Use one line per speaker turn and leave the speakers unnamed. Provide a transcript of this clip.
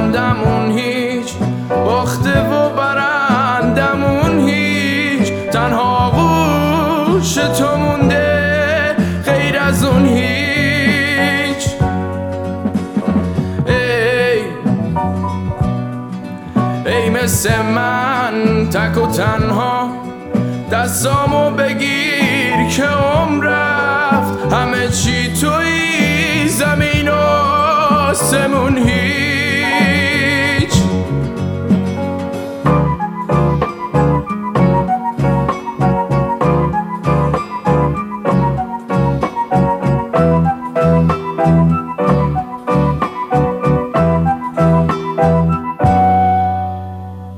بندمون هیچ، باخته و برندمون هیچ، تنها گوش تو مونده غیر از اون هیچ. ای مثل من تک و تنها دستامو بگیر که عمر رفت، همه چی توی زمین و آسمون هیچ.